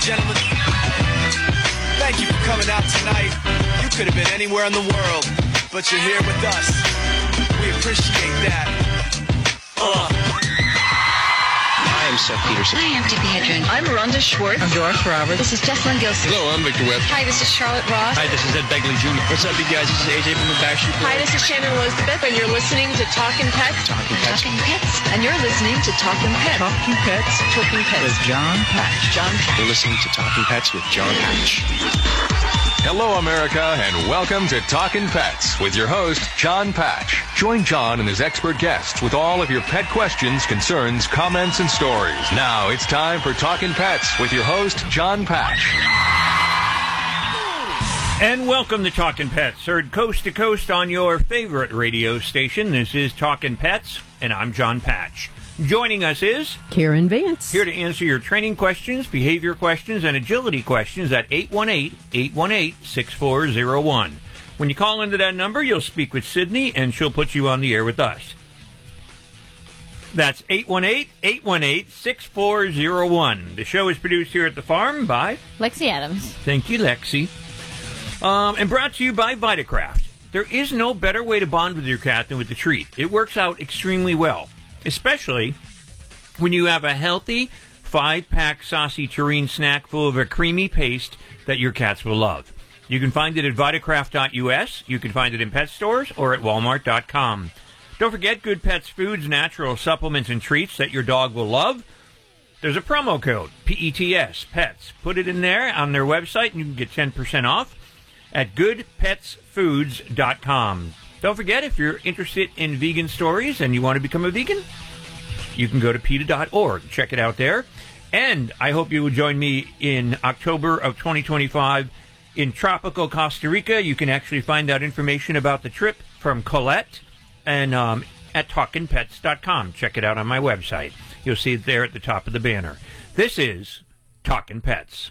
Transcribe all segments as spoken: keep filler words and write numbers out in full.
gentlemen, thank you for coming out tonight. You could have been anywhere in the world, but you're here with us. We appreciate that. Uh. I am Seth Peterson. Hi, I'm Tippi Hedren. I'm Rhonda Schwartz. I'm Doris Roberts. This is Jessalyn Gilson. Hello, I'm Victor Webb. Hi, this is Charlotte Ross. Hi, this is Ed Begley Junior What's up, you guys? This is A J from the Backstreet Boys. Hi, this is Shannon Elizabeth, and you're listening to Talkin' Pets. Talking Pets. Talking Pets. And you're listening to Talkin' Pets. Talking Pets. Talking Pets. With John Patch. John Patch. You're listening to Talking Pets with John Patch. Hello, America, and welcome to Talkin' Pets with your host, John Patch. Join John and his expert guests with all of your pet questions, concerns, comments, and stories. Now it's time for Talkin' Pets with your host, John Patch. And welcome to Talkin' Pets, heard coast to coast on your favorite radio station. This is Talkin' Pets, and I'm John Patch. Joining us is Karen Vance, here to answer your training questions, behavior questions, and agility questions at eight one eight, eight one eight, six four zero one. When you call into that number, you'll speak with Sydney, and she'll put you on the air with us. That's eight one eight, eight one eight, six four zero one. The show is produced here at the farm by Lexi Adams. Thank you, Lexi. Um, and brought to you by Vitacraft. There is no better way to bond with your cat than with the treat. It works out extremely well, especially when you have a healthy five-pack saucy tureen snack full of a creamy paste that your cats will love. You can find it at Vitacraft dot U S, you can find it in pet stores, or at Walmart dot com. Don't forget Good Pets Foods, natural supplements and treats that your dog will love. There's a promo code, P E T S, PETS. Put it in there on their website, and you can get ten percent off at good pets foods dot com. Don't forget, if you're interested in vegan stories and you want to become a vegan, you can go to PETA dot org. Check it out there. And I hope you will join me in October of twenty twenty-five in tropical Costa Rica. You can actually find out information about the trip from Colette and um, at talkin pets dot com. Check it out on my website. You'll see it there at the top of the banner. This is Talkin' Pets.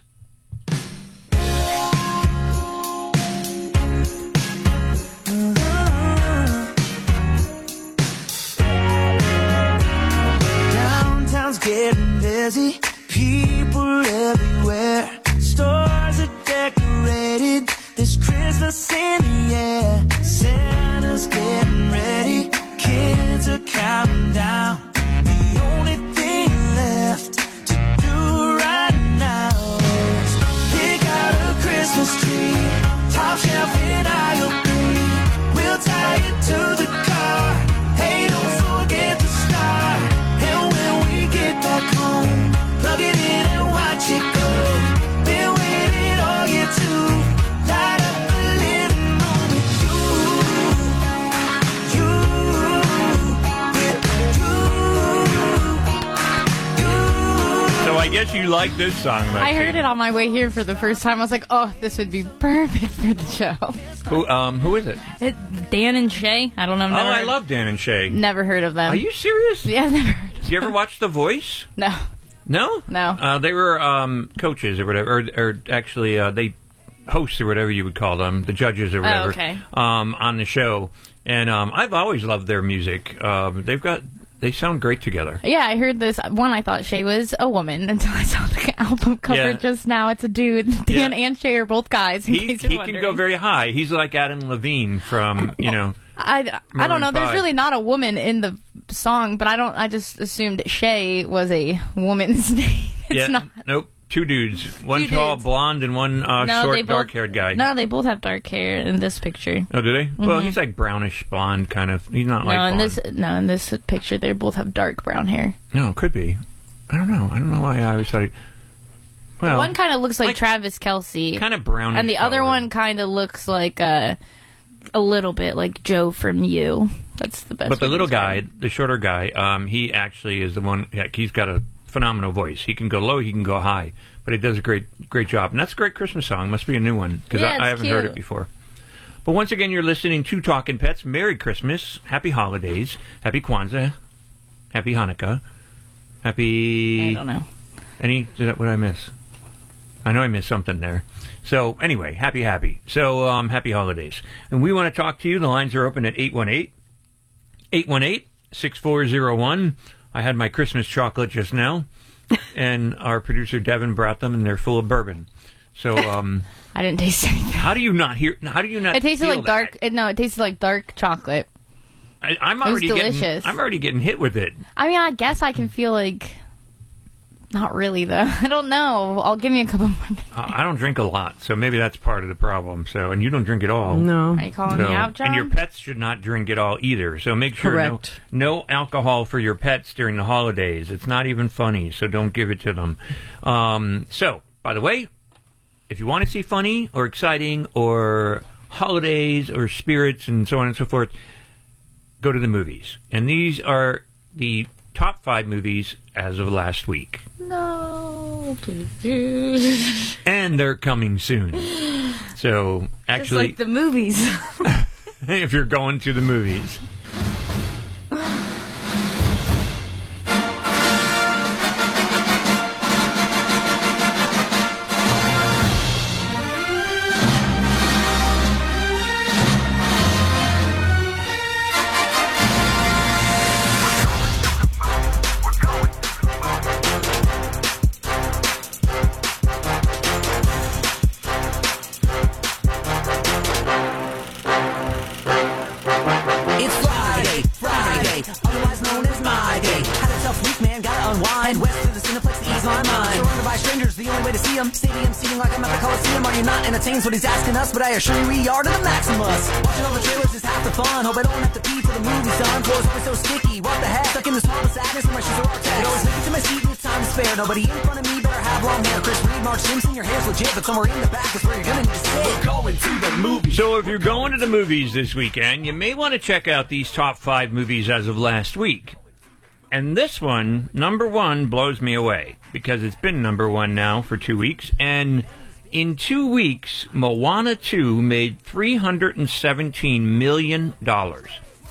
Downtown's getting busy, people everywhere. Stores are decorated, there's Christmas in the air. Santa's getting ready, kids are counting down. The only thing left to do right now is pick out a Christmas tree, top shelf in aisle three. We'll tie it to the car, hey, don't forget the star. And when we get back home, plug it in and watch it go. Been waiting all year to light up the living room with you, you, with you, you. So I guess you like this song, Lexi. I heard it on my way here for the first time. I was like, oh, this would be perfect for the show. Who, um, who is it? It, Dan and Shay. I don't know. Oh, Never, I love Dan and Shay. Never heard of them. Are you serious? Yeah, I've never heard of Did you ever watch The Voice? No. No? No. Uh, they were um, coaches or whatever, or, or actually uh, they hosts or whatever you would call them, the judges or whatever, Oh, okay. um, on the show. And um, I've always loved their music. Um, they've got, they sound great together. Yeah, I heard this. One, I thought Shay was a woman until I saw the album cover Yeah. just now. It's a dude. Dan Yeah. and Shay are both guys. In He, case you're he can wondering. go very high. He's like Adam Levine from, you know. I, I don't Maroon know. There's five. really not a woman in the song, but I don't. I just assumed Shay was a woman's name. It's yeah, not. Nope. Two dudes. One Two tall, dudes. blonde, and one uh, No, they short, both- dark-haired guy. No, they both have dark hair in this picture. Oh, do they? Well, Mhm. he's like brownish blonde, kind of. He's not No, like in blonde. this no, in this picture, they both have dark brown hair. No, could be. I don't know. I don't know why I always thought. He, well, One kind of looks like, Travis Kelce, kind of brownish. and the other color. one kind of looks like uh, a little bit like Joe from You. That's the best. But the way to little describe guy, the shorter guy, um, he actually is the one. Yeah, he's got a phenomenal voice. He can go low, he can go high, but he does a great, great job. And that's a great Christmas song. Must be a new one because Yeah, I, I it's haven't heard cute. it before. But once again, you're listening to Talkin' Pets. Merry Christmas, Happy Holidays, Happy Kwanzaa, Happy Hanukkah, Happy. I don't know. Any? Did that, what did I miss? I know I missed something there. So anyway, happy, happy. So um, happy holidays. And we want to talk to you. The lines are open at eight one eight, eight one eight, six four zero one. I had my Christmas chocolate just now. and our producer Devin brought them, and they're full of bourbon. So um, I didn't taste anything. How do you not hear? How do you not? It tasted feel like that? dark. It, no, it tasted like dark chocolate. I, I'm It was already delicious. getting. I'm already getting hit with it. I mean, I guess I can feel like. Not really, though. I don't know. I'll give me a couple more. Uh, I don't drink a lot, so maybe that's part of the problem. So, and you don't drink at all. No. Are you calling So- me out, John? And your pets should not drink at all either. So make sure no, Correct. no alcohol for your pets during the holidays. It's not even funny, so don't give it to them. Um, so, by the way, if you want to see funny or exciting or holidays or spirits and so on and so forth, go to the movies. And these are the top five movies as of last week. No, please. And they're coming soon. So, Just actually, like the movies. if you're going to the movies. It's Friday, Friday, otherwise known as my day. Had a tough week, man, gotta unwind. West to the Cineplex to ease my mind. Surrounded by strangers, the only way to see them. Stadium seating like I'm at the Coliseum. Are you not entertained? What he's asking us, but I assure you we are to the Maximus. Watching all the trailers is half the fun. Hope I don't have to pee till the movie's done. Floor's always so sticky. What the heck? Stuck in this hall of sadness when my shoes are all text. Always make it to my seat with time to spare. Nobody in front of me better have long hair. Chris Reed, Mark Simpson, your hair's legit, but somewhere in the back is where you're gonna need to sit. We're going to the movie. So if you're going to the movies this weekend, you may want to check out these top five movies as of last week. And this one, number one, blows me away because it's been number one now for two weeks. And in two weeks, Moana two made three hundred seventeen million dollars.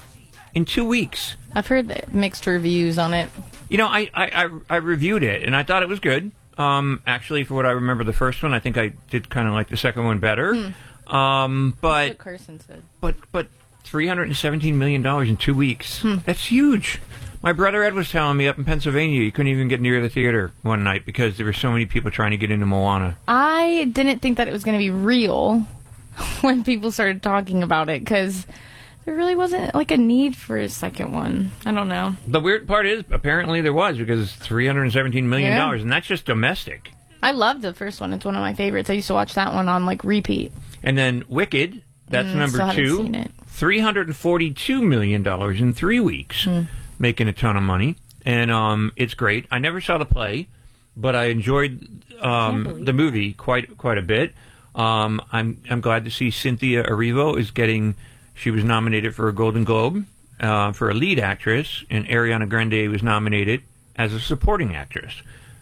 In two weeks. I've heard that mixed reviews on it. You know, I, I, I, I reviewed it, and I thought it was good. Um, actually, for what I remember the first one, I think I did kind of like the second one better. Hmm. Um, but, What Carson said. but, but three hundred seventeen million dollars in two weeks. Hmm. That's huge. My brother Ed was telling me up in Pennsylvania you couldn't even get near the theater one night because there were so many people trying to get into Moana. I didn't think that it was going to be real when people started talking about it because there really wasn't like a need for a second one. I don't know. The weird part is apparently there was because it's three hundred seventeen million dollars, Yeah. and that's just domestic. I loved the first one. It's one of my favorites. I used to watch that one on like repeat. And then Wicked, that's Mm, number still haven't two, seen it. three hundred forty-two million dollars in three weeks, Hmm. making a ton of money. And um, it's great. I never saw the play, but I enjoyed um, the movie quite quite a bit. Um, I'm I'm glad to see Cynthia Erivo is getting. She was nominated for a Golden Globe uh, for a lead actress, and Ariana Grande was nominated as a supporting actress.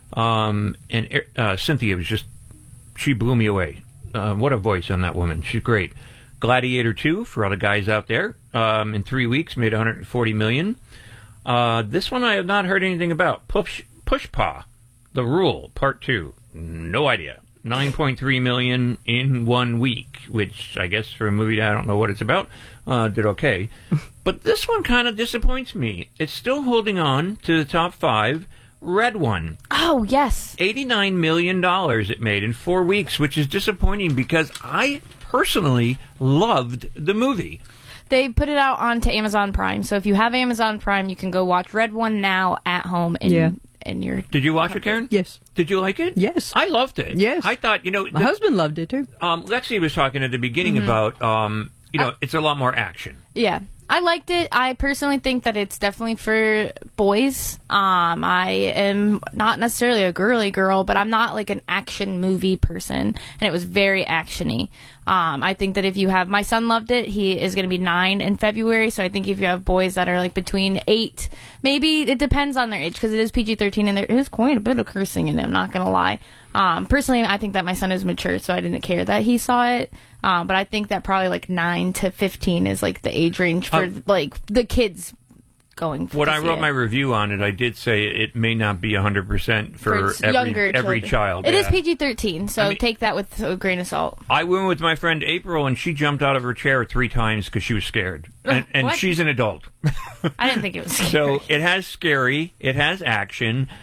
Um, and uh, Cynthia was just, she blew me away. Uh, what a voice on that woman. She's great. Gladiator two, for all the guys out there, um, in three weeks made one hundred forty million dollars. Uh, this one I have not heard anything about. Push, Pushpa, The Rule, Part two. No idea. nine point three million dollars in one week, which I guess for a movie I don't know what it's about, uh, did okay. But this one kind of disappoints me. It's still holding on to the top five. Red One. Oh, yes. eighty-nine million dollars it made in four weeks, which is disappointing because I personally loved the movie. They put it out onto Amazon Prime. So if you have Amazon Prime, you can go watch Red One now at home in, Yeah. in your... Did you watch it, Karen? Yes. Did you like it? Yes. I loved it. Yes. I thought, you know... My the- husband loved it, too. Um, Lexi was talking at the beginning Mm-hmm. about, um, you know, it's a lot more action. Yeah. I liked it. I personally think that it's definitely for boys. Um, I am not necessarily a girly girl, but I'm not like an action movie person, and it was very actiony. Um, I think that if you have, my son loved it. He is going to be nine in February, so I think if you have boys that are like between eight, maybe it depends on their age because it is P G thirteen and there is quite a bit of cursing in it. I'm not going to lie. Um, personally, I think that my son is mature, so I didn't care that he saw it. Um, but I think that probably like nine to fifteen is like the age range for Uh, like the kids going. When to I see wrote it. my review on it, I did say it may not be one hundred percent for its every, younger every children. child. It is yeah. P G thirteen, so I mean- take that with a grain of salt. I went with my friend April, and she jumped out of her chair three times because she was scared. And, and What? she's an adult. I didn't think it was scary. So it has scary, it has action,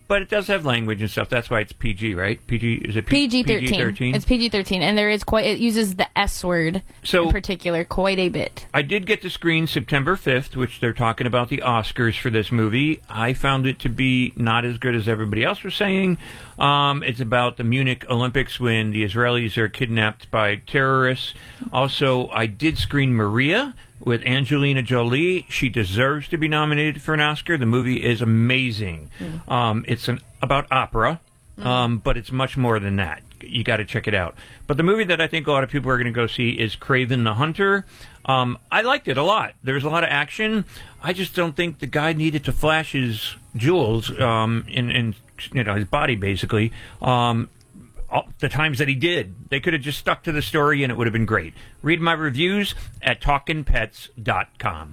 but it does have language and stuff. That's why it's P G, right? P G is it P- P G thirteen. It's P G thirteen, and there is quite. It uses the S word so, in particular quite a bit. I did get to screen September fifth, which they're talking about the Oscars for this movie. I found it to be not as good as everybody else was saying. Um, it's about the Munich Olympics when the Israelis are kidnapped by terrorists. Also, I did screen Maria with Angelina Jolie. She deserves to be nominated for an Oscar. The movie is amazing. Mm. Um, it's an about opera, mm. um, but it's much more than that. You got to check it out. But the movie that I think a lot of people are going to go see is Kraven the Hunter. Um, I liked it a lot. There's a lot of action. I just don't think the guy needed to flash his jewels um, in, in you know his body, basically. Um, All the times that he did. They could have just stuck to the story and it would have been great. Read my reviews at talkin pets dot com.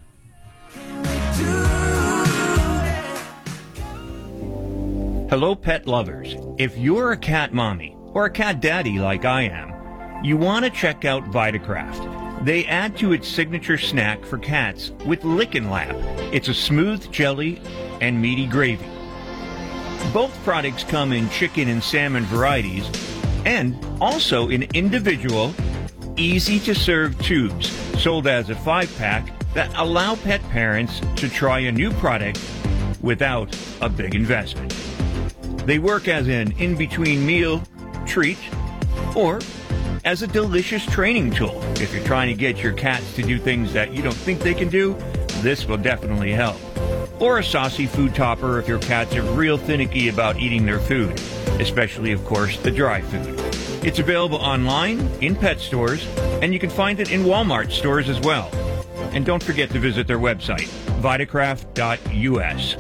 Hello, pet lovers. If you're a cat mommy or a cat daddy like I am, you want to check out Vitacraft. They add to its signature snack for cats with Lickin' Lap. It's a smooth jelly and meaty gravy. Both products come in chicken and salmon varieties and also in individual, easy-to-serve tubes sold as a five-pack that allow pet parents to try a new product without a big investment. They work as an in-between meal treat or as a delicious training tool. If you're trying to get your cats to do things that you don't think they can do, this will definitely help. Or a saucy food topper if your cats are real finicky about eating their food, especially, of course, the dry food. It's available online, in pet stores, and you can find it in Walmart stores as well. And don't forget to visit their website, vitacraft dot U S.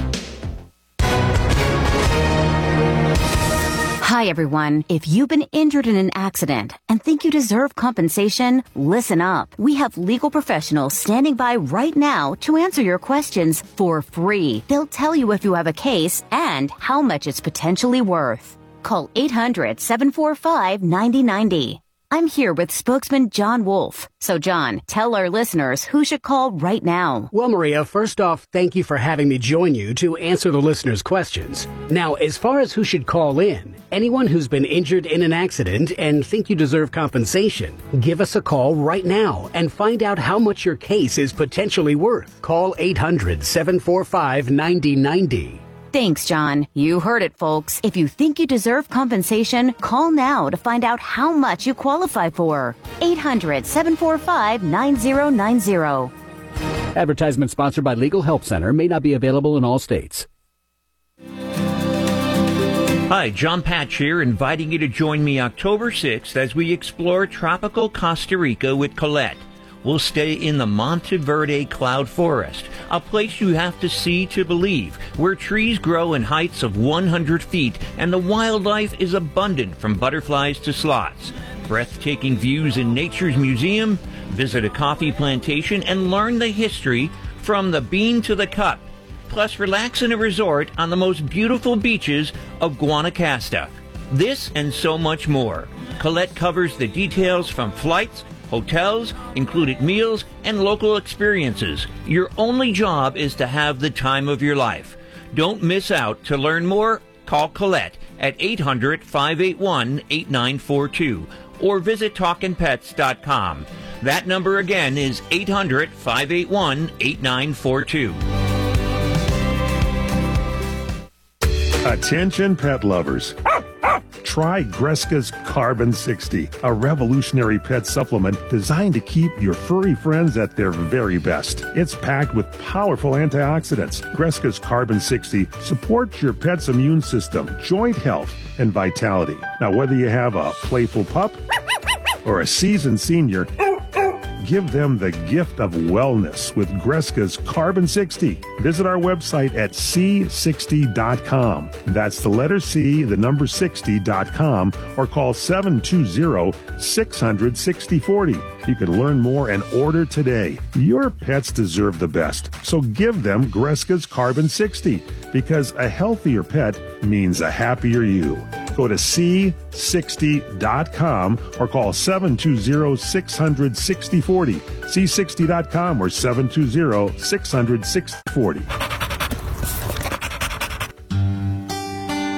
Hi, everyone. If you've been injured in an accident and think you deserve compensation, listen up. We have legal professionals standing by right now to answer your questions for free. They'll tell you if you have a case and how much it's potentially worth. Call eight hundred, seven four five, nine zero nine zero. I'm here with spokesman John Wolf. So, John, tell our listeners who should call right now. Well, Maria, first off, thank you for having me join you to answer the listeners' questions. Now, as far as who should call in, anyone who's been injured in an accident and think you deserve compensation, give us a call right now and find out how much your case is potentially worth. Call eight hundred, seven four five, nine zero nine zero. Thanks, John. You heard it, folks. If you think you deserve compensation, call now to find out how much you qualify for. eight hundred, seven four five, nine zero nine zero. Advertisement sponsored by Legal Help Center. May not be available in all states. Hi, John Patch here, inviting you to join me October sixth as we explore tropical Costa Rica with Colette. We'll stay in the Monteverde Cloud Forest, a place you have to see to believe, where trees grow in heights of one hundred feet and the wildlife is abundant from butterflies to sloths. Breathtaking views in Nature's Museum, visit a coffee plantation and learn the history from the bean to the cup. Plus, relax in a resort on the most beautiful beaches of Guanacaste. This and so much more. Colette covers the details from flights, hotels, included meals, and local experiences. Your only job is to have the time of your life. Don't miss out. To learn more, call Colette at eight hundred, five eight one, eight nine four two or visit talkin pets dot com. That number again is eight hundred, five eight one, eight nine four two. Attention pet lovers. Try Greska's Carbon sixty, a revolutionary pet supplement designed to keep your furry friends at their very best. It's packed with powerful antioxidants. Greska's Carbon sixty supports your pet's immune system, joint health, and vitality. Now, whether you have a playful pup or a seasoned senior, give them the gift of wellness with Greska's Carbon sixty. Visit our website at c sixty dot com. That's the letter C, the number sixty dot com, or call seven two zero, six hundred, sixty forty. You can learn more and order today. Your pets deserve the best, so give them Greska's Carbon sixty, because a healthier pet means a happier you. Go to c sixty dot com or call seven two zero, six hundred, sixty forty. c sixty dot com or seven two zero, six hundred, sixty forty.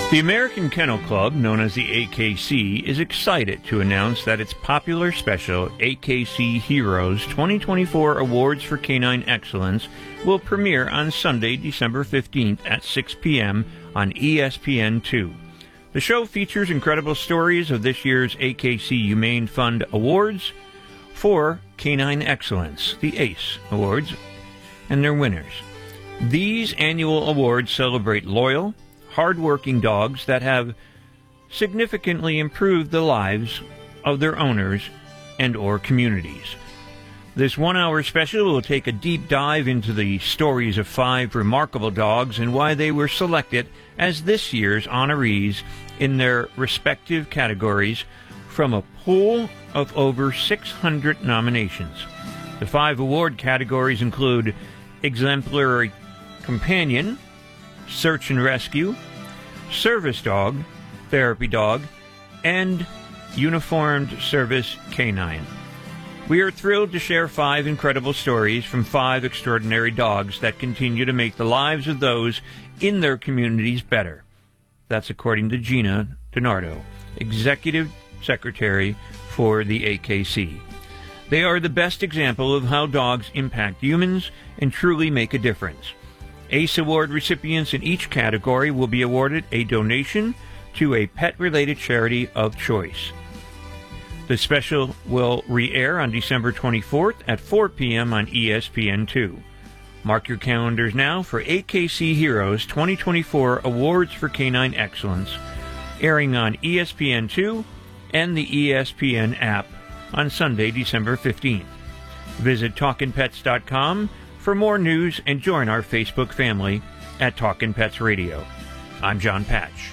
The American Kennel Club, known as the A K C, is excited to announce that its popular special A K C Heroes twenty twenty-four Awards for Canine Excellence will premiere on Sunday, December fifteenth at six p.m. on E S P N two. The show features incredible stories of this year's A K C Humane Fund Awards for Canine Excellence, the ACE Awards, and their winners. These annual awards celebrate loyal, hard-working dogs that have significantly improved the lives of their owners and or communities. This one-hour special will take a deep dive into the stories of five remarkable dogs and why they were selected as this year's honorees in their respective categories from a pool of over six hundred nominations. The five award categories include Exemplary Companion, Search and Rescue, Service Dog, Therapy Dog, and Uniformed Service Canine. We are thrilled to share five incredible stories from five extraordinary dogs that continue to make the lives of those in their communities better. That's according to Gina DiNardo, Executive Secretary for the A K C. They are the best example of how dogs impact humans and truly make a difference. ACE Award recipients in each category will be awarded a donation to a pet-related charity of choice. The special will re-air on December twenty-fourth at four p.m. on E S P N two. Mark your calendars now for A K C Heroes twenty twenty-four Awards for Canine Excellence, airing on E S P N two and the E S P N app on Sunday, December fifteenth. Visit talkin pets dot com for more news and join our Facebook family at Talkin' Pets Radio. I'm John Patch.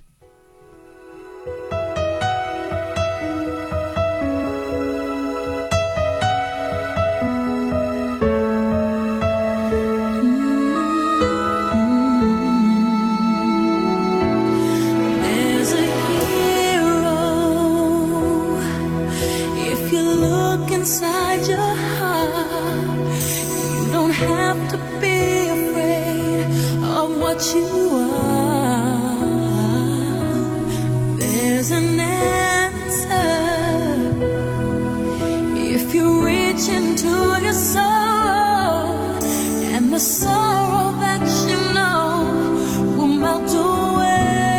There's a hero if you look inside your heart. You don't have to be afraid of what you are. There's an answer if you reach into your soul, and the sorrow that you know will melt away.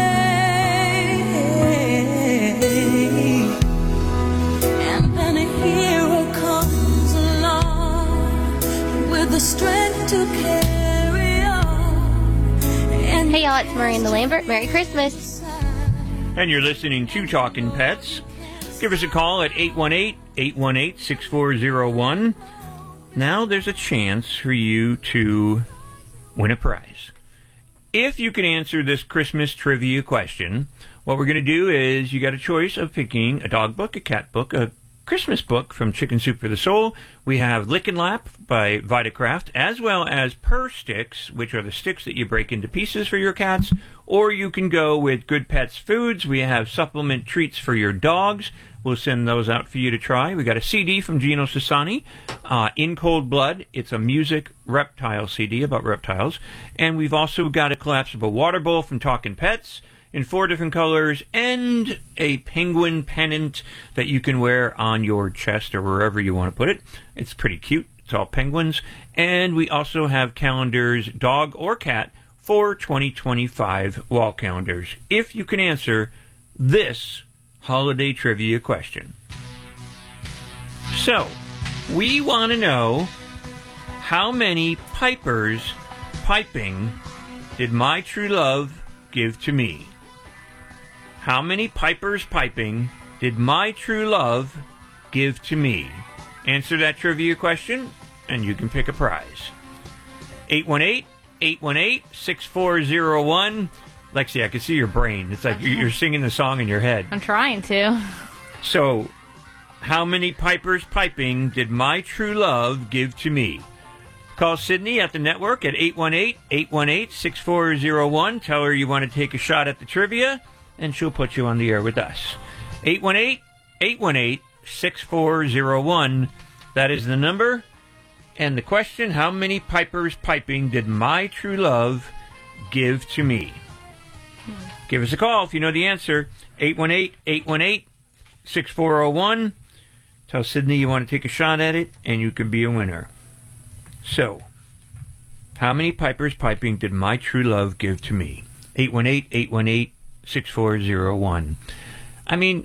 And then a hero comes along with the strength to carry on. And hey y'all, it's Miranda Lambert. Merry Christmas. And you're listening to Talkin' Pets. Give us a call at eight one eight, eight one eight, six four zero one. Now there's a chance for you to win a prize. If you can answer this Christmas trivia question, what we're going to do is you got a choice of picking a dog book, a cat book, a Christmas book from Chicken Soup for the Soul. We have Lick and Lap by Vitacraft, as well as Purr Sticks, which are the sticks that you break into pieces for your cats. Or you can go with Good Pets Foods. We have supplement treats for your dogs. We'll send those out for you to try. We got a C D from Gino Sassani, uh, In Cold Blood. It's a music reptile C D about reptiles. And we've also got a collapsible water bowl from Talkin' Pets in four different colors, and a penguin pennant that you can wear on your chest or wherever you want to put it. It's pretty cute. It's all penguins. And we also have calendars, dog or cat, for twenty twenty-five wall calendars, if you can answer this holiday trivia question. So, we want to know, how many pipers piping did my true love give to me? How many pipers piping did my true love give to me? Answer that trivia question, and you can pick a prize. eight one eight, eight one eight, six four zero one. Lexi, I can see your brain. It's like you're singing the song in your head. I'm trying to. So, how many pipers piping did my true love give to me? Call Sydney at the network at eight one eight, eight one eight, six four zero one. Tell her you want to take a shot at the trivia, and she'll put you on the air with us. eight one eight, eight one eight, six four zero one. That is the number. And the question, how many pipers piping did my true love give to me? Give us a call if you know the answer. eight one eight, eight one eight, six four zero one. Tell Sydney you want to take a shot at it, and you can be a winner. So, how many pipers piping did my true love give to me? eight one eight, eight one eight, six four zero one. I mean,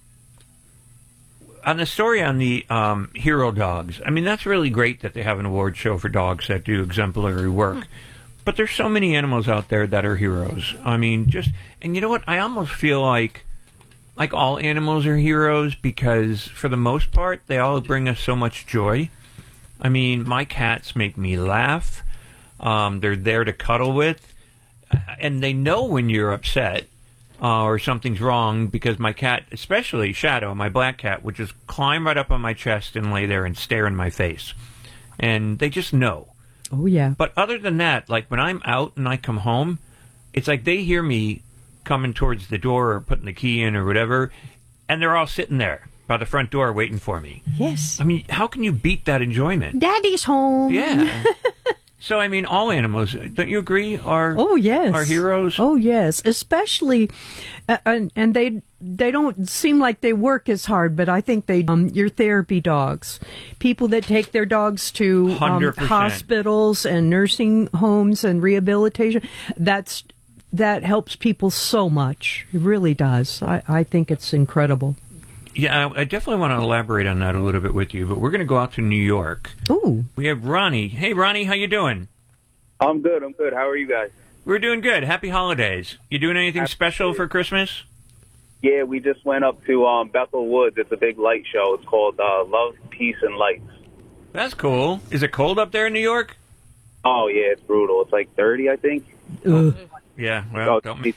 on the story on the um, hero dogs, I mean, that's really great that they have an award show for dogs that do exemplary work. But there's so many animals out there that are heroes. I mean, just, and you know what? I almost feel like, like all animals are heroes because for the most part, they all bring us so much joy. I mean, my cats make me laugh. Um, they're there to cuddle with. And they know when you're upset. Uh, or something's wrong, because my cat, especially Shadow, my black cat, would just climb right up on my chest and lay there and stare in my face. And they just know. Oh, yeah. But other than that, like when I'm out and I come home, it's like they hear me coming towards the door or putting the key in or whatever, and they're all sitting there by the front door waiting for me. Yes. I mean, how can you beat that enjoyment? Daddy's home. Yeah. So, I mean, all animals, don't you agree, are oh yes are heroes? Oh yes, especially, uh, and, and they they don't seem like they work as hard, but I think they um your therapy dogs, people that take their dogs to um, hospitals and nursing homes and rehabilitation. That's that helps people so much. It really does. I, I think it's incredible. Yeah, I definitely want to elaborate on that a little bit with you, but we're going to go out to New York. Ooh. We have Ronnie. Hey, Ronnie, how you doing? I'm good, I'm good. How are you guys? We're doing good. Happy holidays. You doing anything special for Christmas? Yeah, we just went up to um, Bethel Woods. It's a big light show. It's called uh, Love, Peace, and Lights. That's cool. Is it cold up there in New York? Oh, yeah, it's brutal. It's like thirty, I think. Ugh. Yeah, well, don't miss.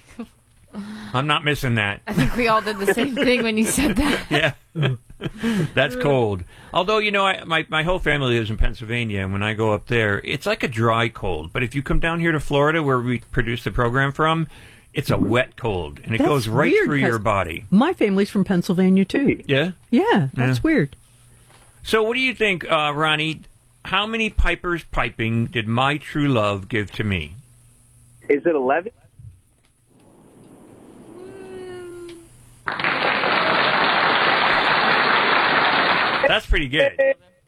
I'm not missing that. I think we all did the same thing when you said that. Yeah. That's cold. Although, you know, I, my, my whole family lives in Pennsylvania, and when I go up there, it's like a dry cold. But if you come down here to Florida, where we produce the program from, it's a wet cold, and it That's goes right weird, through your 'cause body. My family's from Pennsylvania, too. Yeah? Yeah, that's Yeah. weird. So what do you think, uh, Ronnie? How many pipers piping did my true love give to me? Is it eleven? That's pretty good.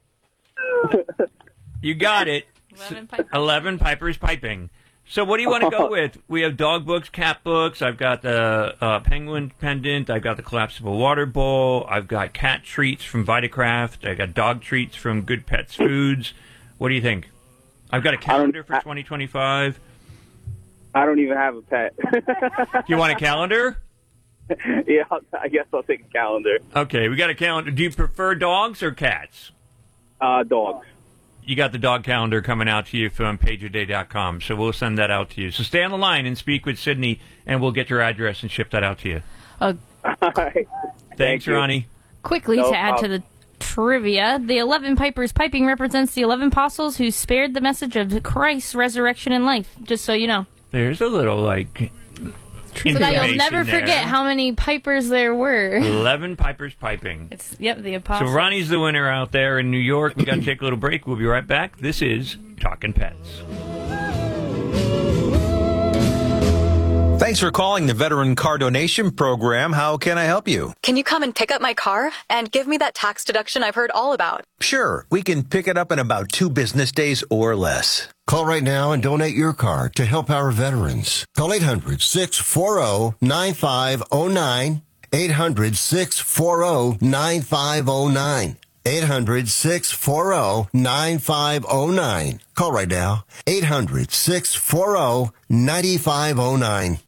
You got it. Eleven pipers. Eleven pipers piping. So what do you want to go with? We have dog books, cat books. I've got the uh, penguin pendant. I've got the collapsible water bowl. I've got cat treats from Vitacraft. I got dog treats from Good Pets Foods. What do you think? I've got a calendar for twenty twenty-five. I don't even have a pet. You want a calendar? Yeah, I'll, I guess I'll take a calendar. Okay, we got a calendar. Do you prefer dogs or cats? Uh, dogs. You got the dog calendar coming out to you from page a day dot com, so we'll send that out to you. So stay on the line and speak with Sydney, and we'll get your address and ship that out to you. Uh, All right. Thanks, you. Ronnie. Quickly, No to add problem. to the trivia, the eleven pipers piping represents the eleven apostles who spared the message of Christ's resurrection and life, just so you know. There's a little, like, So that you'll information never there. forget how many pipers there were. Eleven pipers piping. It's, yep, the So apostles. Ronnie's the winner out there in New York. We got to take a little break. We'll be right back. This is Talkin' Pets. Thanks for calling the Veteran Car Donation Program. How can I help you? Can you come and pick up my car and give me that tax deduction I've heard all about? Sure, we can pick it up in about two business days or less. Call right now and donate your car to help our veterans. Call eight hundred, six four zero, nine five zero nine. eight hundred, six four zero, nine five zero nine. eight hundred, six four zero, nine five zero nine. Call right now. eight hundred, six four zero, nine five zero nine.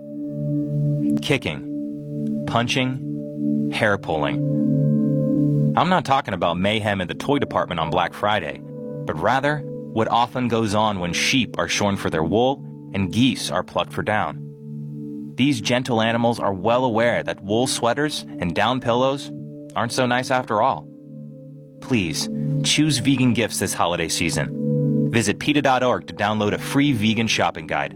Kicking, punching, hair pulling. I'm not talking about mayhem in the toy department on Black Friday, but rather what often goes on when sheep are shorn for their wool and geese are plucked for down. These gentle animals are well aware that wool sweaters and down pillows aren't so nice after all. Please, choose vegan gifts this holiday season. Visit PETA dot org to download a free vegan shopping guide.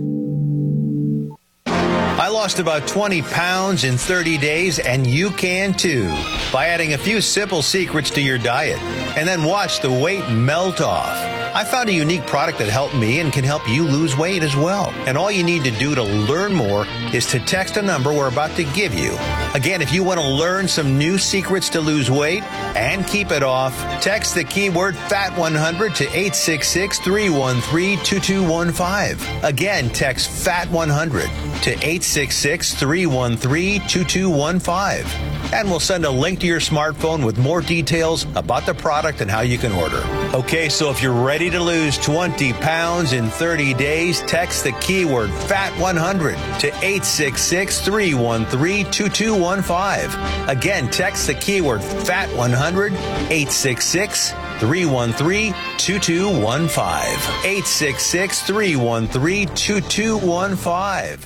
I lost about twenty pounds in thirty days, and you can too, by adding a few simple secrets to your diet, and then watch the weight melt off. I found a unique product that helped me and can help you lose weight as well. And all you need to do to learn more is to text a number we're about to give you. Again, if you want to learn some new secrets to lose weight and keep it off, text the keyword FAT one hundred to eight six six, three one three, two two one five. Again, text FAT one hundred to eight six six, three one three, two two one five. And we'll send a link to your smartphone with more details about the product and how you can order. Okay, so if you're ready to lose twenty pounds in thirty days, text the keyword FAT one hundred to eight six six, three one three, two two one five. Again, text the keyword FAT one hundred, eight six six, three one three, two two one five. eight six six, three one three, two two one five.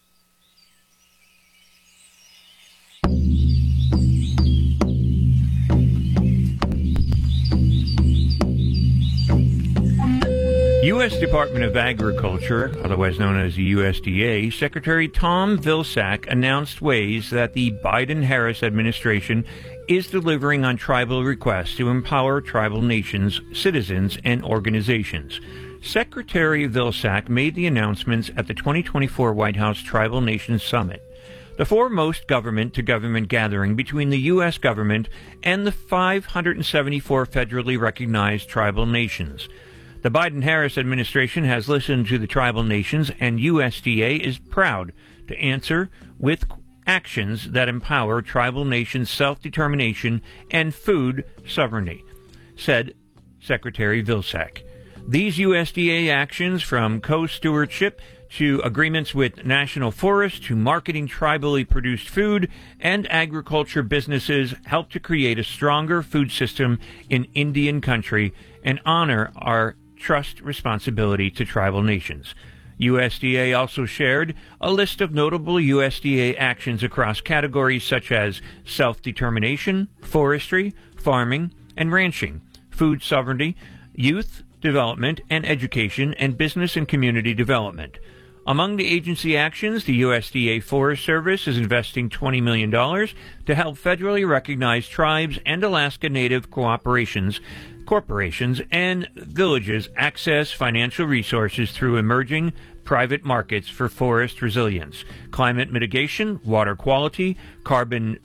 U S Department of Agriculture, otherwise known as the U S D A, Secretary Tom Vilsack announced ways that the Biden-Harris administration is delivering on tribal requests to empower tribal nations, citizens, and organizations. Secretary Vilsack made the announcements at the twenty twenty-four White House Tribal Nations Summit, the foremost government-to-government gathering between the U S government and the five hundred seventy-four federally recognized tribal nations. The Biden-Harris administration has listened to the tribal nations, and U S D A is proud to answer with actions that empower tribal nations' self-determination and food sovereignty, said Secretary Vilsack. These U S D A actions, from co-stewardship to agreements with national forests to marketing tribally produced food and agriculture businesses, help to create a stronger food system in Indian country and honor our trust responsibility to tribal nations. U S D A also shared a list of notable U S D A actions across categories such as self-determination, forestry, farming, and ranching, food sovereignty, youth development and education, and business and community development. Among the agency actions, the U S D A Forest Service is investing twenty million dollars to help federally recognized tribes and Alaska Native cooperations, corporations, and villages access financial resources through emerging private markets for forest resilience, climate mitigation, water quality, carbon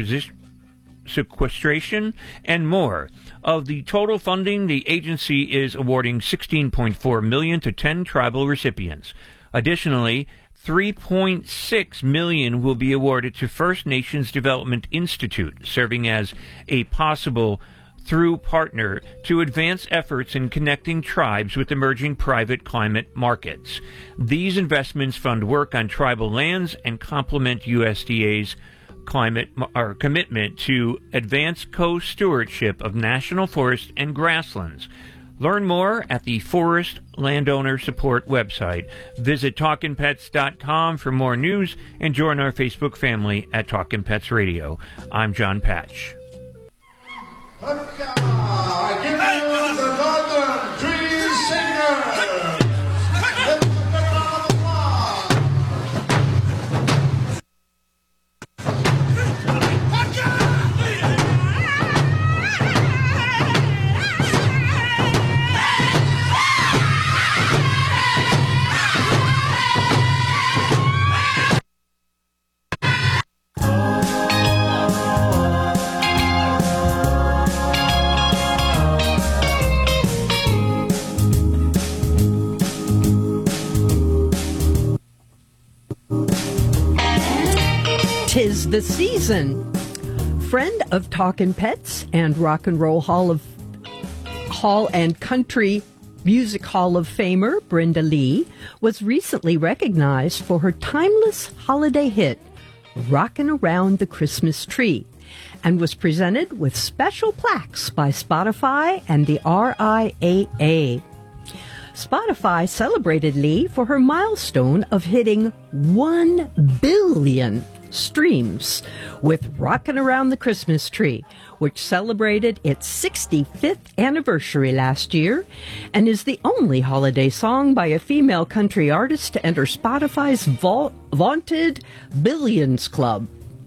sequestration, and more. Of the total funding, the agency is awarding sixteen point four million dollars to ten tribal recipients. Additionally, three point six million dollars will be awarded to First Nations Development Institute, serving as a possible through partner to advance efforts in connecting tribes with emerging private climate markets. These investments fund work on tribal lands and complement U S D A's climate or commitment to advance co-stewardship of national forests and grasslands. Learn more at the Forest Landowner Support website. Visit talkin pets dot com for more news and join our Facebook family at Talkin' Pets Radio. I'm John Patch. I give you the Northern Tree Singer. Tis the season. Friend of Talkin' Pets and Rock and Roll Hall of Hall and Country Music Hall of Famer Brenda Lee was recently recognized for her timeless holiday hit, Rockin' Around the Christmas Tree, and was presented with special plaques by Spotify and the R I A A. Spotify celebrated Lee for her milestone of hitting one billion streams with Rockin' Around the Christmas Tree, which celebrated its sixty-fifth anniversary last year and is the only holiday song by a female country artist to enter Spotify's vault- vaunted Billions Club.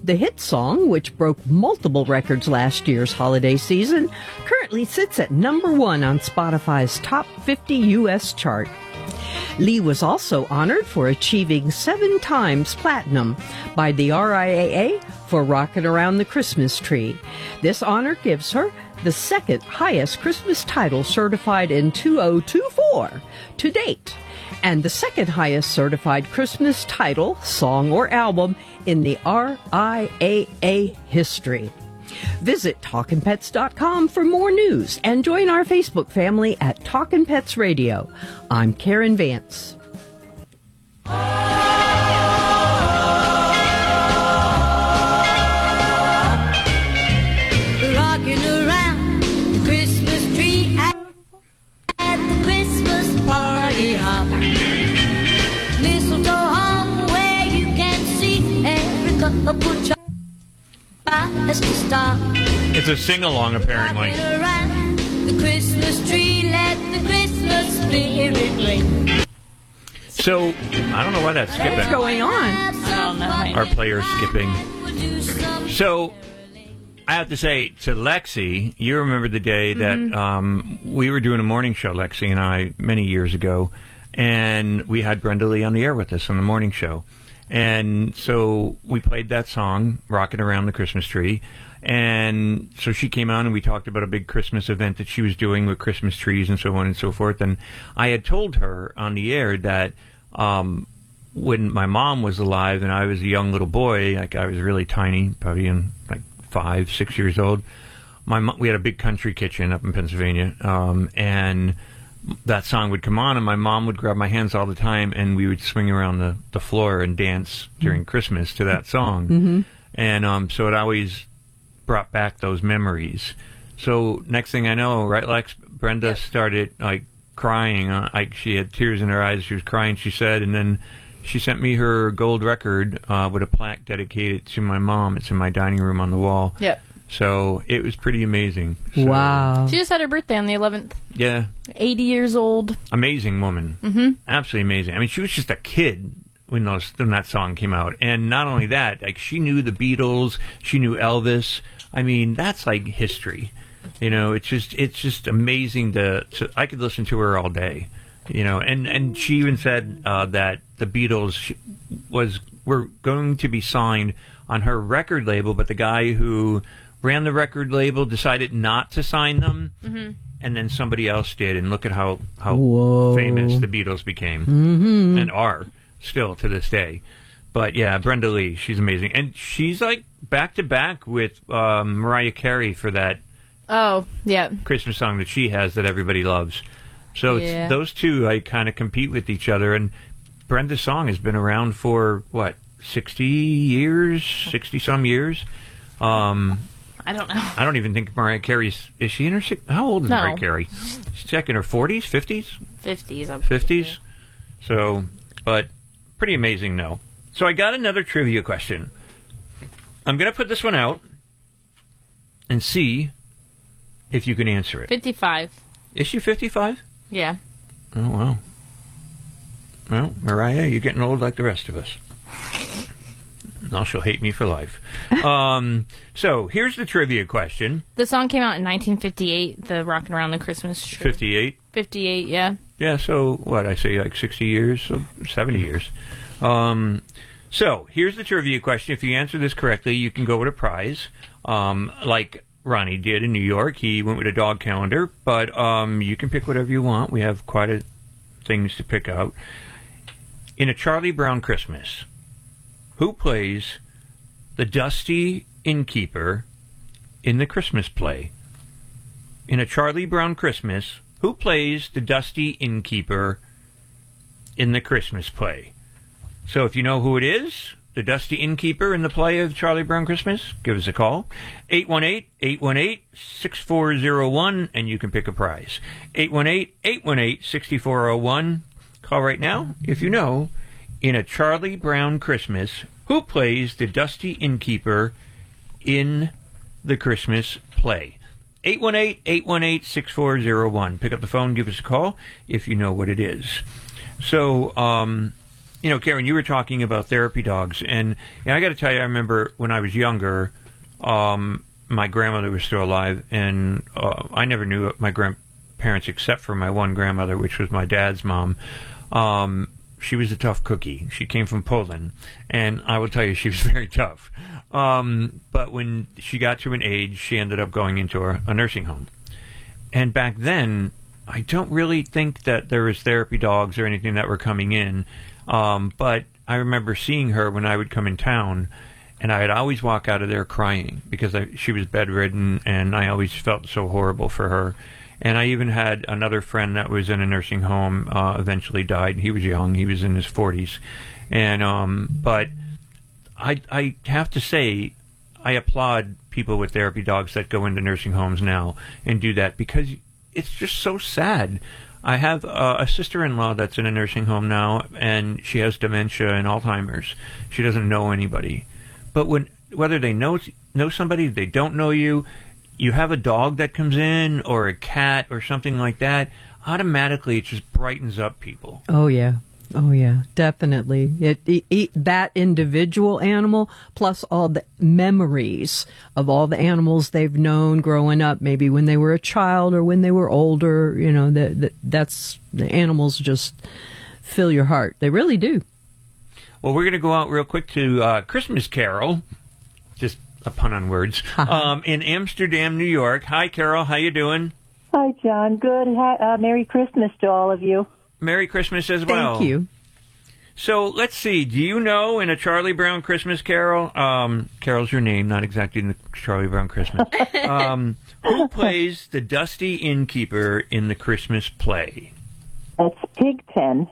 The hit song, which broke multiple records last year's holiday season, currently sits at number one on Spotify's top fifty U S chart. Lee was also honored for achieving seven times platinum by the R I A A for Rockin' Around the Christmas Tree. This honor gives her the second highest Christmas title certified in two thousand twenty-four to date, and the second highest certified Christmas title, song, or album in the R I A A history. Visit talkin pets dot com for more news and join our Facebook family at Talkin' Pets Radio. I'm Karen Vance. Rocking around the Christmas tree at, at the Christmas party hop. Mistletoe hung where you can see every couple child. It's a sing-along, apparently. The Christmas tree, let the Christmas spirit ring. So, I don't know why that's skipping. What's going on? I don't know. Our player's skipping. So, I have to say, to Lexi, you remember the day that Mm-hmm. um, we were doing a morning show, Lexi and I, many years ago, and we had Brenda Lee on the air with us on the morning show. And so we played that song, Rockin' Around the Christmas Tree. And so she came on and we talked about a big Christmas event that she was doing with Christmas trees and so on and so forth. And I had told her on the air that um, when my mom was alive and I was a young little boy, like I was really tiny, probably in like five, six years old, my mom, we had a big country kitchen up in Pennsylvania. Um, and that song would come on and my mom would grab my hands all the time and we would swing around the, the floor and dance during Christmas to that song. Mm-hmm. And um, so it always brought back those memories. So next thing I know, right, Lex, Brenda yep. started like crying. Uh, like she had tears in her eyes. She was crying, she said. And then she sent me her gold record uh, with a plaque dedicated to my mom. It's in my dining room on the wall. Yep. So it was pretty amazing. So, wow. She just had her birthday on the eleventh. Yeah. eighty years old. Amazing woman. Mm-hmm. Absolutely amazing. I mean, she was just a kid when those when that song came out. And not only that, like she knew the Beatles, she knew Elvis. I mean, that's like history. You know, it's just it's just amazing to, to I could listen to her all day. You know, and, and she even said uh, that the Beatles was were going to be signed on her record label, but the guy who ran the record label decided not to sign them, mm-hmm. and then somebody else did. And look at how, how famous the Beatles became mm-hmm. and are still to this day. But yeah, Brenda Lee, she's amazing. And she's like back-to-back with um, Mariah Carey for that oh, yeah. Christmas song that she has that everybody loves. So yeah. it's, those two like kind of compete with each other. And Brenda's song has been around for, what, sixty years, sixty-some years? Um... I don't know. I don't even think Mariah Carey's... Is she in her... How old is no. Mariah Carey? She's like in her forties, fifties? fifties. I'm fifties? So, but pretty amazing, though. So I got another trivia question. I'm going to put this one out and see if you can answer it. fifty-five. Is she fifty-five? Yeah. Oh, wow. Well, Mariah, you're getting old like the rest of us. Now she'll hate me for life. Um, so here's the trivia question. The song came out in nineteen fifty-eight, the Rockin' Around the Christmas Tree. fifty-eight? fifty-eight, yeah. Yeah, so what, I say like sixty years, so seventy years. Um, so here's the trivia question. If you answer this correctly, you can go with a prize. Um, like Ronnie did in New York. He went with a dog calendar, but um, you can pick whatever you want. We have quite a things to pick out. In A Charlie Brown Christmas, who plays the dusty innkeeper in the Christmas play? In A Charlie Brown Christmas, who plays the dusty innkeeper in the Christmas play? So if you know who it is, the dusty innkeeper in the play of Charlie Brown Christmas, give us a call. eight one eight, eight one eight, six four zero one, and you can pick a prize. eight one eight, eight one eight, six four zero one. Call right now if you know, in A Charlie Brown Christmas, who plays the dusty innkeeper in the Christmas play. eight one eight, eight one eight, six four zero one. Pick up the phone, give us a call if you know what it is. So, um, you know, Karen, you were talking about therapy dogs, and, and I got to tell you, I remember when I was younger, um, my grandmother was still alive, and uh, I never knew my grandparents except for my one grandmother, which was my dad's mom. Um, she was a tough cookie. She came from Poland, and I will tell you, she was very tough. Um, but when she got to an age, she ended up going into a, a nursing home. And back then, I don't really think that there was therapy dogs or anything that were coming in. Um, but I remember seeing her when I would come in town, and I'd always walk out of there crying because I, she was bedridden, and I always felt so horrible for her. And I even had another friend that was in a nursing home, uh, eventually died. He was young. He was in his forties. And, um, but I, I have to say, I applaud people with therapy dogs that go into nursing homes now and do that, because it's just so sad. I have uh, a sister-in-law that's in a nursing home now, and she has dementia and Alzheimer's. She doesn't know anybody. But when whether they know know somebody, they don't know you, you have a dog that comes in or a cat or something like that, automatically it just brightens up people. Oh, yeah. Oh, yeah, definitely. It, it, it that individual animal plus all the memories of all the animals they've known growing up, maybe when they were a child or when they were older, you know, that, that that's the animals just fill your heart. They really do. Well, we're going to go out real quick to uh, Christmas Carol, just a pun on words, um, in Amsterdam, New York. Hi, Carol. How you doing? Hi, John. Good. Hi, uh, Merry Christmas to all of you. Merry Christmas as well. Thank you. So let's see. Do you know in a Charlie Brown Christmas Carol, um, Carol's your name, not exactly in the Charlie Brown Christmas, um, who plays the dusty innkeeper in the Christmas play? That's Pigpen.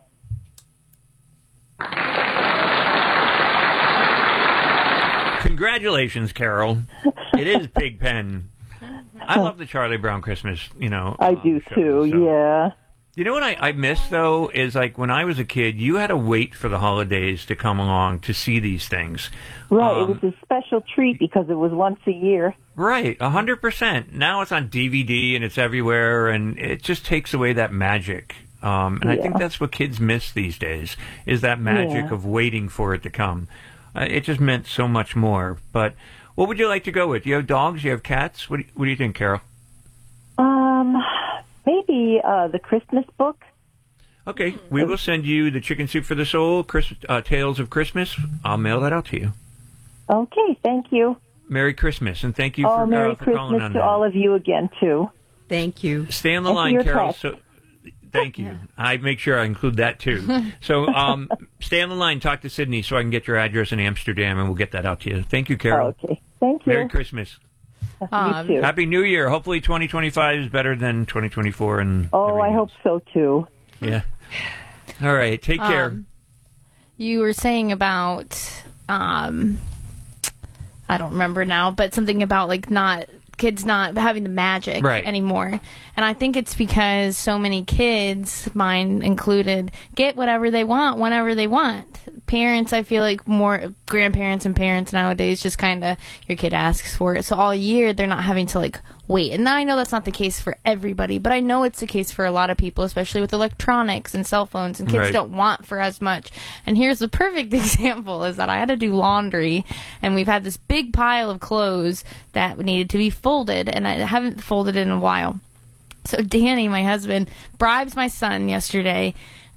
Congratulations, Carol. It is Pigpen. I love the Charlie Brown Christmas, you know. I um, do show, too, so. yeah. You know what I, I miss, though, is like when I was a kid, you had to wait for the holidays to come along to see these things. Right, Um, it was a special treat because it was once a year. Right, one hundred percent. Now it's on D V D and it's everywhere, and it just takes away that magic. Um, and I think Yeah. that's what kids miss these days, is that magic Yeah. of waiting for it to come. Uh, it just meant so much more. But what would you like to go with? Do you have dogs? Do you have cats? What do you, what do you think, Carol? Um, maybe uh, the Christmas book. Okay, we will send you the Chicken Soup for the Soul, Chris, uh, Tales of Christmas. I'll mail that out to you. Okay, thank you. Merry Christmas, and thank you oh, for, Merry uh, for calling Christmas on to that. all of you again, too. Thank you. Stay on the And for line, your Carol. text. So, thank you. I make sure I include that, too. So um, stay on the line, talk to Sydney so I can get your address in Amsterdam, and we'll get that out to you. Thank you, Carol. Okay, thank you. Merry Christmas. You too. Happy New Year. Hopefully twenty twenty-five is better than twenty twenty-four. And Oh, I hope so, too. Yeah. All right. Take care. Um, you were saying about, um, I don't remember now, but something about like not kids not having the magic Right. anymore. And I think it's because so many kids, mine included, get whatever they want whenever they want. Parents, I feel like more grandparents and parents nowadays just kind of, your kid asks for it. So all year they're not having to like wait. And I know that's not the case for everybody, but I know it's the case for a lot of people, especially with electronics and cell phones, and kids Right. don't want for as much. And here's the perfect example is that I had to do laundry, and we've had this big pile of clothes that needed to be folded, and I haven't folded it in a while. So Danny, my husband, bribes my son yesterday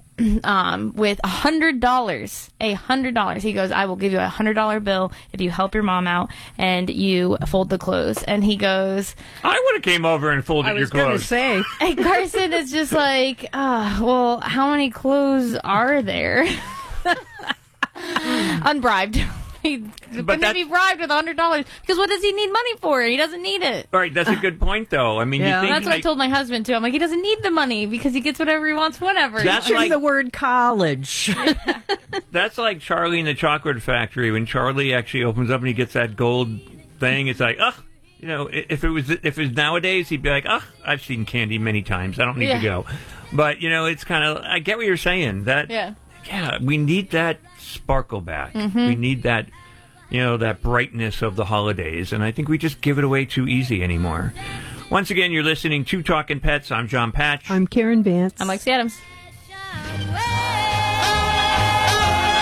um, with a hundred dollars. A hundred dollars. He goes, "I will give you a hundred dollar bill if you help your mom out and you fold the clothes." And he goes, I would have came over and folded I was your going to clothes. say. and Carson is just like, uh, well, how many clothes are there? Unbribed. He couldn't that's- be bribed with a hundred dollars because what does he need money for? He doesn't need it. All right, that's a good point, though. I mean, you think That's what I like, told my husband too. I'm like, he doesn't need the money because he gets whatever he wants whenever. That's Here's like- the word college. that's like Charlie in the Chocolate Factory. When Charlie actually opens up and he gets that gold thing, it's like, ugh. You know, i- if it was if it was nowadays, he'd be like, ugh, I've seen candy many times. I don't need Yeah. to go. But, you know, it's kind of, I get what you're saying. That, Yeah. yeah, we need that sparkle back. Mhm. We need that, you know, that brightness of the holidays. And I think we just give it away too easy anymore. Once again, you're listening to Talkin' Pets. I'm John Patch. I'm Karen Vance. I'm Lexi Adams.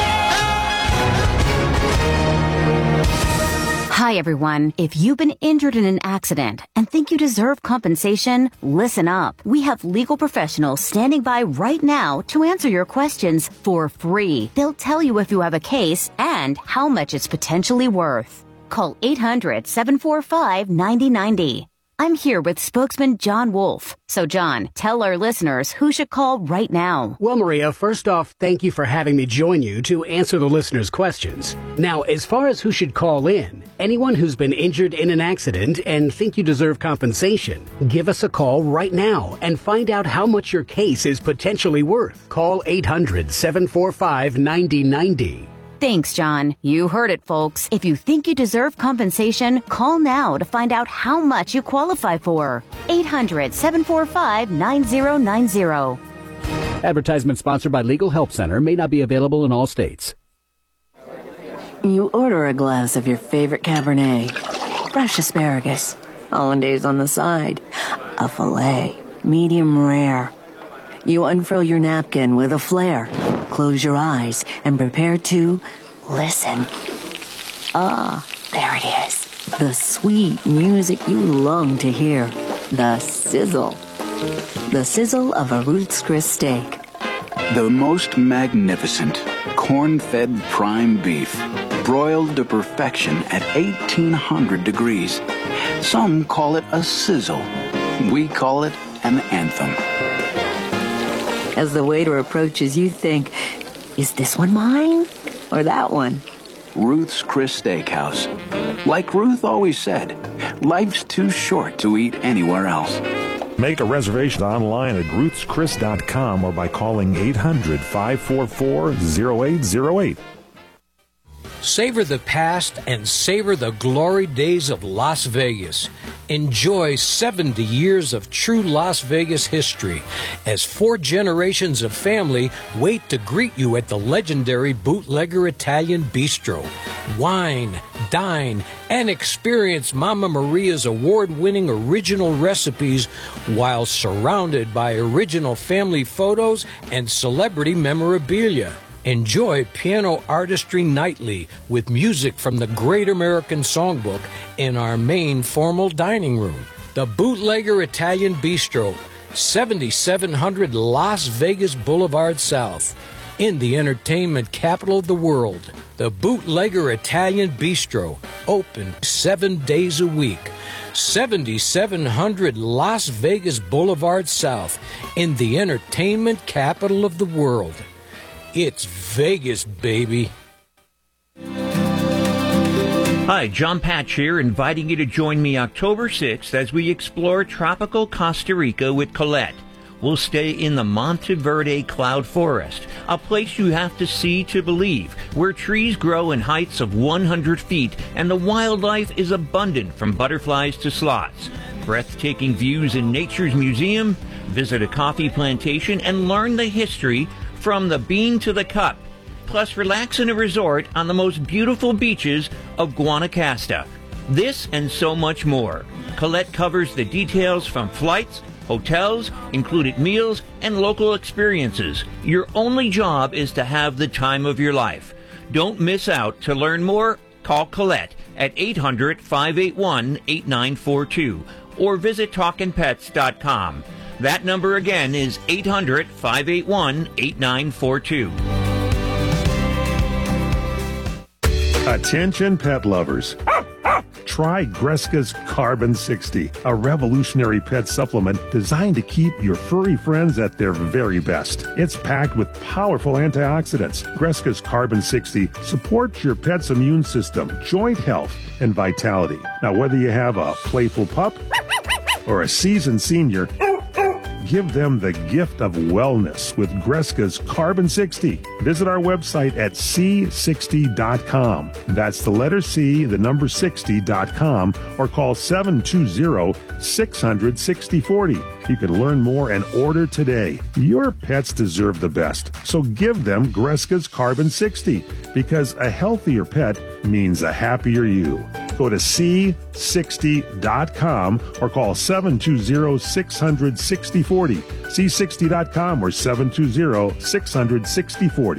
Hi, everyone. If you've been injured in an accident and think you deserve compensation, listen up. We have legal professionals standing by right now to answer your questions for free. They'll tell you if you have a case and how much it's potentially worth. Call eight hundred, seven four five, nine zero nine zero. I'm here with spokesman John Wolf. So, John, tell our listeners who should call right now. Well, Maria, first off, thank you for having me join you to answer the listeners' questions. Now, as far as who should call in, anyone who's been injured in an accident and think you deserve compensation, give us a call right now and find out how much your case is potentially worth. Call eight hundred, seven four five, nine zero nine zero. Thanks, John. You heard it, folks. If you think you deserve compensation, call now to find out how much you qualify for. eight hundred, seven four five, nine zero nine zero. Advertisement sponsored by Legal Help Center. May not be available in all states. You order a glass of your favorite Cabernet, fresh asparagus, hollandaise on the side, a filet, medium rare. You unfurl your napkin with a flair, close your eyes, and prepare to listen. Ah, there it is. The sweet music you long to hear. The sizzle. The sizzle of a Ruth's Chris steak. The most magnificent corn-fed prime beef, broiled to perfection at eighteen hundred degrees. Some call it a sizzle. We call it an anthem. As the waiter approaches, you think, is this one mine or that one? Ruth's Chris Steakhouse. Like Ruth always said, life's too short to eat anywhere else. Make a reservation online at ruths chris dot com or by calling eight hundred, five four four, zero eight zero eight. Savor the past and savor the glory days of Las Vegas. Enjoy seventy years of true Las Vegas history as four generations of family wait to greet you at the legendary Bootlegger Italian Bistro. Wine, dine, and experience Mama Maria's award-winning original recipes while surrounded by original family photos and celebrity memorabilia. Enjoy piano artistry nightly with music from the Great American Songbook in our main formal dining room. The Bootlegger Italian Bistro, seventy-seven hundred Las Vegas Boulevard South. In the entertainment capital of the world, the Bootlegger Italian Bistro, open seven days a week. seventy-seven hundred Las Vegas Boulevard South, in the entertainment capital of the world. It's Vegas, baby. Hi, John Patch here, inviting you to join me October sixth as we explore tropical Costa Rica with Colette. We'll stay in the Monteverde Cloud Forest, a place you have to see to believe, where trees grow in heights of one hundred feet and the wildlife is abundant from butterflies to sloths. Breathtaking views in Nature's Museum, visit a coffee plantation, and learn the history from the bean to the cup. Plus, relax in a resort on the most beautiful beaches of Guanacaste. This and so much more. Colette covers the details from flights, hotels, included meals, and local experiences. Your only job is to have the time of your life. Don't miss out. To learn more, call Colette at eight hundred, five eight one, eight nine four two or visit talkin pets dot com. That number again is eight hundred, five eight one, eight nine four two. Attention pet lovers. Try Greska's Carbon sixty, a revolutionary pet supplement designed to keep your furry friends at their very best. It's packed with powerful antioxidants. Greska's Carbon sixty supports your pet's immune system, joint health, and vitality. Now, whether you have a playful pup or a seasoned senior, give them the gift of wellness with Greska's Carbon sixty. Visit our website at c sixty dot com. That's the letter C, the number sixty dot com, or call seven two zero, six hundred, sixty forty. You can learn more and order today. Your pets deserve the best, so give them Greska's Carbon sixty, because a healthier pet means a happier you. Go to c sixty dot com or call seven two zero, six hundred, sixty forty. c sixty dot com or seven two zero, six hundred, sixty forty.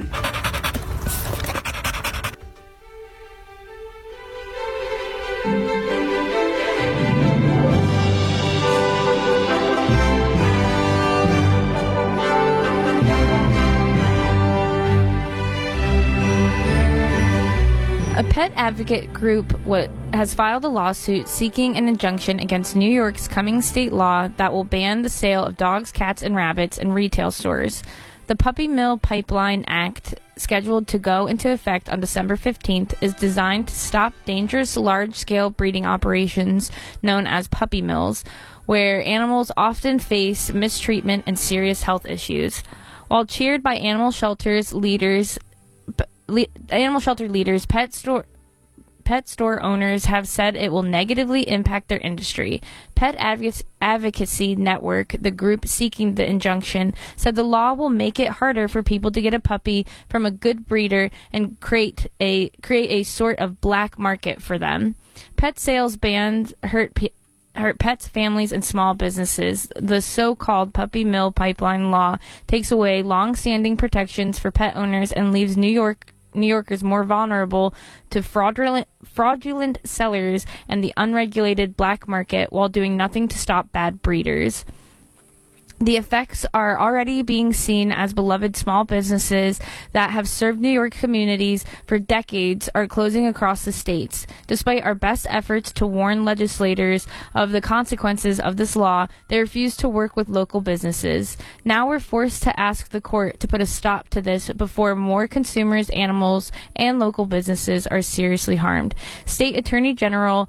A pet advocate group what, has filed a lawsuit seeking an injunction against New York's coming state law that will ban the sale of dogs, cats, and rabbits in retail stores. The Puppy Mill Pipeline Act, scheduled to go into effect on December fifteenth, is designed to stop dangerous large-scale breeding operations known as puppy mills, where animals often face mistreatment and serious health issues. While cheered by animal shelters leaders, Le- animal shelter leaders, pet store pet store owners have said it will negatively impact their industry. Pet Advoc- Advocacy Network, the group seeking the injunction, said the law will make it harder for people to get a puppy from a good breeder and create a create a sort of black market for them. Pet sales bans hurt pe- hurt pets, families, and small businesses. The so-called Puppy Mill Pipeline Law takes away long-standing protections for pet owners and leaves New York New Yorkers more vulnerable to fraudulent fraudulent sellers and the unregulated black market while doing nothing to stop bad breeders. The effects are already being seen as beloved small businesses that have served New York communities for decades are closing across the states. Despite our best efforts to warn legislators of the consequences of this law, they refuse to work with local businesses. Now we're forced to ask the court to put a stop to this before more consumers, animals, and local businesses are seriously harmed. State Attorney General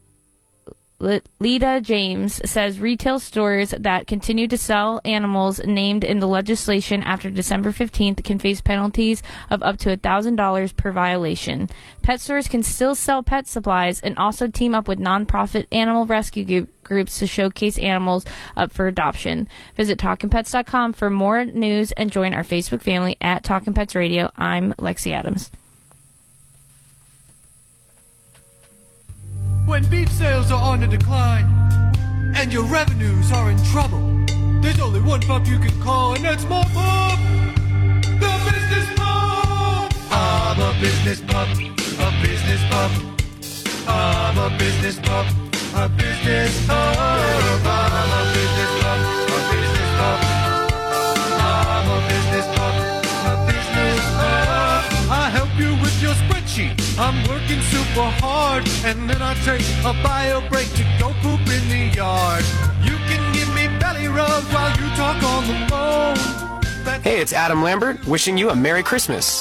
Lita James says retail stores that continue to sell animals named in the legislation after December fifteenth can face penalties of up to one thousand dollars per violation. Pet stores can still sell pet supplies and also team up with nonprofit animal rescue groups to showcase animals up for adoption. Visit talkin pets dot com for more news and join our Facebook family at Talkin' Pets Radio. I'm Lexi Adams. When beef sales are on the decline and your revenues are in trouble, there's only one pup you can call, and that's my pup, the business pup. I'm a business pup, a business pup. I'm a business pup, a business pup. I'm a business pup, a business pup. I'm a business pup, a business pup. I help you with your spreadsheet. I'm working super hard, and then I take a bio break to go poop in the yard. You can give me belly rubs while you talk on the phone. That's hey, it's Adam Lambert wishing you a Merry Christmas.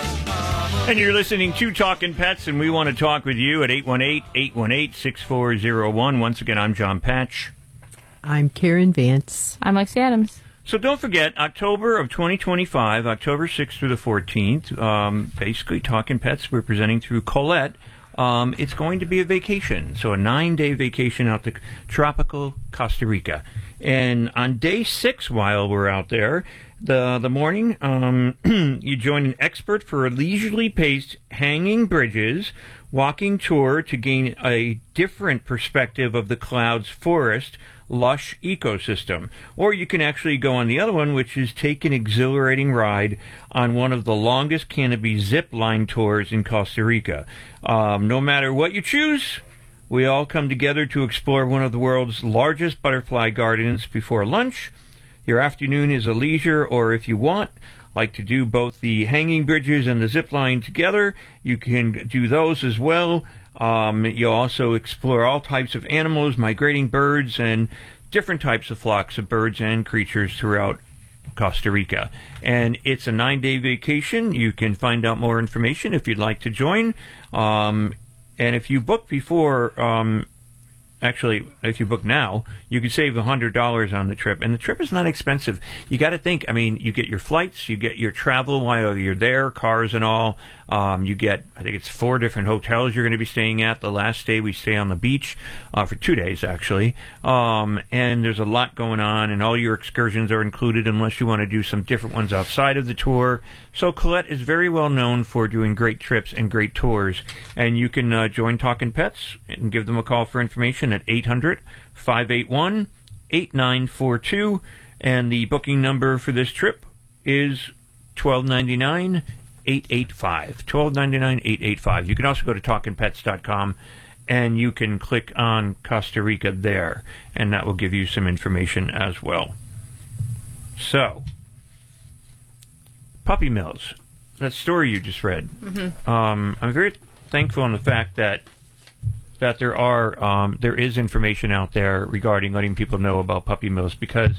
And you're listening to Talkin' Pets, and we want to talk with you at eight one eight, eight one eight, six four zero one. Once again, I'm John Patch. I'm Karen Vance. I'm Lexi Adams. So don't forget, October of twenty twenty-five, October sixth through the fourteenth, um, basically Talkin' Pets, we're presenting through Colette. Um, it's going to be a vacation, so a nine-day vacation out to tropical Costa Rica. And on day six, while we're out there, the the morning, um, you join an expert for a leisurely paced hanging bridges walking tour to gain a different perspective of the clouds forest lush ecosystem. Or you can actually go on the other one, which is take an exhilarating ride on one of the longest canopy zip line tours in Costa Rica. Um, no matter what you choose, we all come together to explore one of the world's largest butterfly gardens before lunch. Your afternoon is a leisure, or if you want, like to do both the hanging bridges and the zip line together, you can do those as well. Um, you'll also explore all types of animals, migrating birds, and different types of flocks of birds and creatures throughout Costa Rica. And it's a nine-day vacation. You can find out more information if you'd like to join. Um, and if you book before, um, actually, if you book now, you can save one hundred dollars on the trip. And the trip is not expensive. You got to think, I mean, you get your flights, you get your travel while you're there, cars and all. Um, you get, I think it's four different hotels you're going to be staying at. The last day we stay on the beach uh, for two days, actually. Um, and there's a lot going on, and all your excursions are included unless you want to do some different ones outside of the tour. So Colette is very well known for doing great trips and great tours. And you can uh, join Talkin' Pets and give them a call for information at eight hundred, five eight one, eight nine four two. And the booking number for this trip is twelve ninety-nine, eight eight five. twelve ninety-nine, eight eight five. You can also go to talkin pets dot com and you can click on Costa Rica there, and that will give you some information as well. So, puppy mills, that story you just read. Mm-hmm. Um, I'm very thankful in the fact that that there are um, there is information out there regarding letting people know about puppy mills, because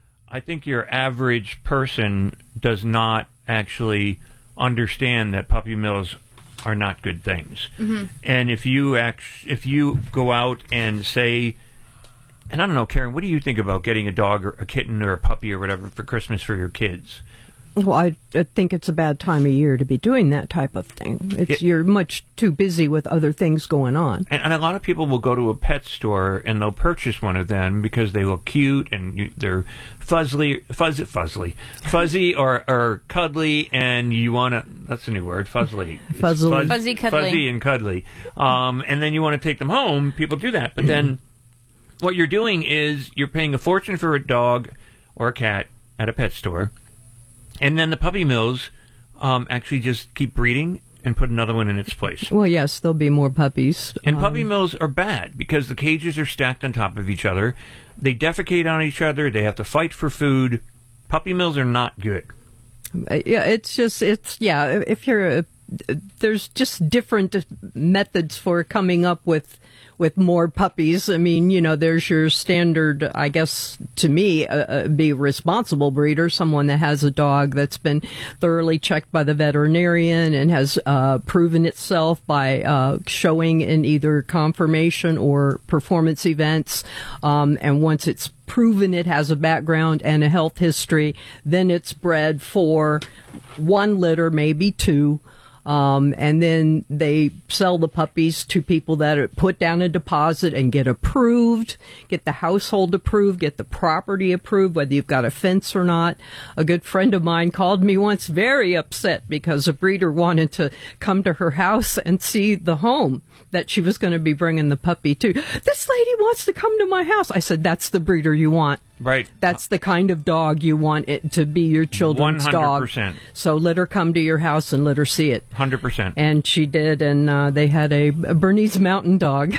I think your average person does not actually understand that puppy mills are not good things. Mm-hmm. And if you act, if you go out and say, and I don't know, Karen, what do you think about getting a dog or a kitten or a puppy or whatever for Christmas for your kids? Well, I, I think it's a bad time of year to be doing that type of thing. It's it, you're much too busy with other things going on. And, and a lot of people will go to a pet store and they'll purchase one of them because they look cute and you, they're fuzzy, fuzzy, fuzzy, fuzzy or, or cuddly, and you want to. That's a new word, fuzzly. Fuzzly. Fuzz, fuzzy, cuddly. Fuzzy and cuddly. Um, and then you want to take them home. People do that, but then what you're doing is you're paying a fortune for a dog or a cat at a pet store. And then the puppy mills um, actually just keep breeding and put another one in its place. Well, yes, there'll be more puppies. And um, puppy mills are bad because the cages are stacked on top of each other. They defecate on each other. They have to fight for food. Puppy mills are not good. Yeah, it's just, it's, yeah, if you're, a, there's just different methods for coming up with with more puppies. I mean, you know, there's your standard, I guess, to me, uh, be a responsible breeder, someone that has a dog that's been thoroughly checked by the veterinarian and has uh, proven itself by uh, showing in either conformation or performance events. Um, and once it's proven it has a background and a health history, then it's bred for one litter, maybe two. Um, and then they sell the puppies to people that put down a deposit and get approved, get the household approved, get the property approved, whether you've got a fence or not. A good friend of mine called me once very upset because a breeder wanted to come to her house and see the home that she was going to be bringing the puppy to. This lady wants to come to my house. I said, that's the breeder you want. Right. That's the kind of dog you want it to be, your children's one hundred percent. dog. So let her come to your house and let her see it. one hundred percent. And she did, and uh, they had a, a Bernese Mountain Dog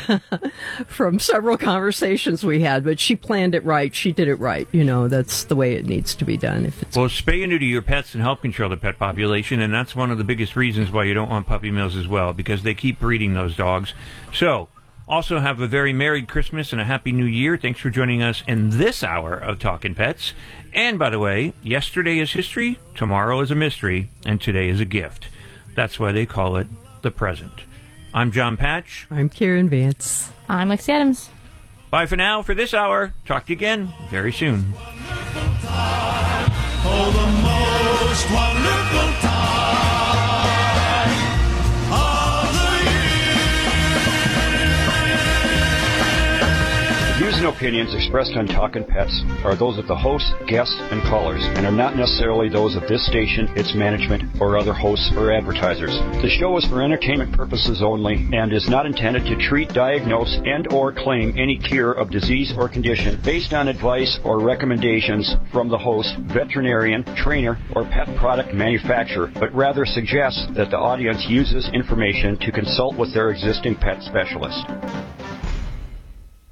from several conversations we had, but she planned it right. She did it right. You know, that's the way it needs to be done. If it's Well, spay and neuter your pets and help control the pet population, and that's one of the biggest reasons why you don't want puppy mills as well, because they keep breeding those dogs. So, also have a very Merry Christmas and a Happy New Year. Thanks for joining us in this hour of Talkin' Pets. And, by the way, yesterday is history, tomorrow is a mystery, and today is a gift. That's why they call it the present. I'm John Patch. I'm Karen Vance. I'm Lexi Adams. Bye for now for this hour. Talk to you again very soon. Oh, the most wonderful time of the year. The views and opinions expressed on Talkin' Pets are those of the host, guests, and callers, and are not necessarily those of this station, its management, or other hosts or advertisers. The show is for entertainment purposes only and is not intended to treat, diagnose, and or claim any cure of disease or condition based on advice or recommendations from the host, veterinarian, trainer, or pet product manufacturer, but rather suggests that the audience uses information to consult with their existing pet specialist.